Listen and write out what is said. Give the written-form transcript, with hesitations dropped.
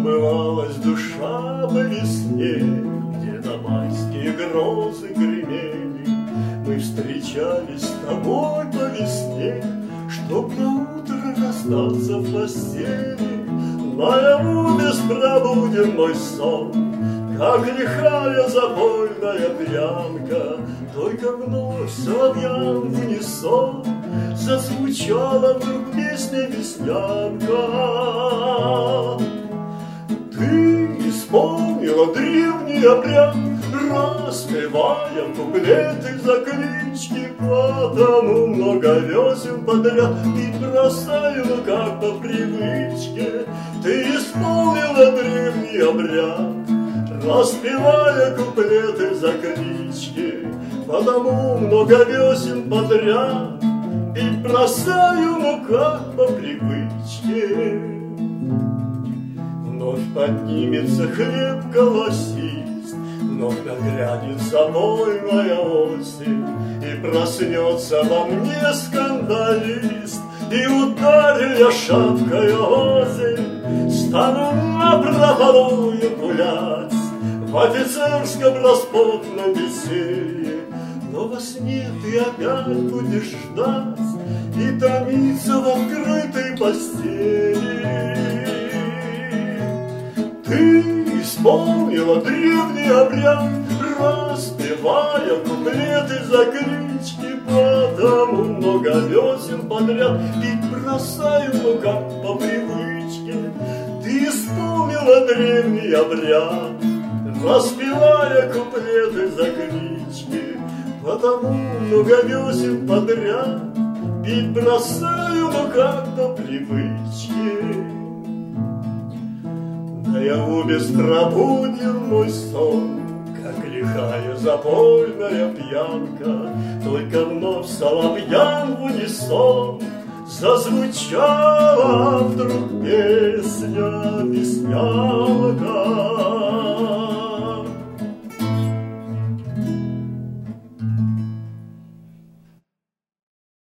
забывалась душа по весне, где-то майские грозы гремели. Мы встречались с тобой по весне, чтоб наутро расстаться в постели. Наяву беспробуден мой сон, как лихая запойная пьянка. Только вновь соловьям в унисон зазвучала вдруг песня веснянка. Ты исполнила древний обряд, распевая куплеты заклички, потому много весен подряд и бросаю, как по привычке. Ты исполнила древний обряд, распевая куплеты заклички, потому много весен подряд и бросаю, как по привычке. Вновь поднимется хлеб колосист, вновь нагрянет забойная осень, и проснется во мне скандалист, и ударю я шапкой озимь, стану напропалую гулять в офицерском распутном веселье. Но во сне ты опять будешь ждать и томиться в открытой постели. Ты исполнила древний обряд, распевая куплеты заклички, потому много весен подряд и бросаю, как по привычке. Ты исполнила древний обряд, распевая куплеты заклички, потому много весен подряд и бросаю, как по привычке. Наяву беспробуден мой сон, как лихая запойная пьянка. Только вновь соловьям в унисон зазвучала вдруг песня весняна.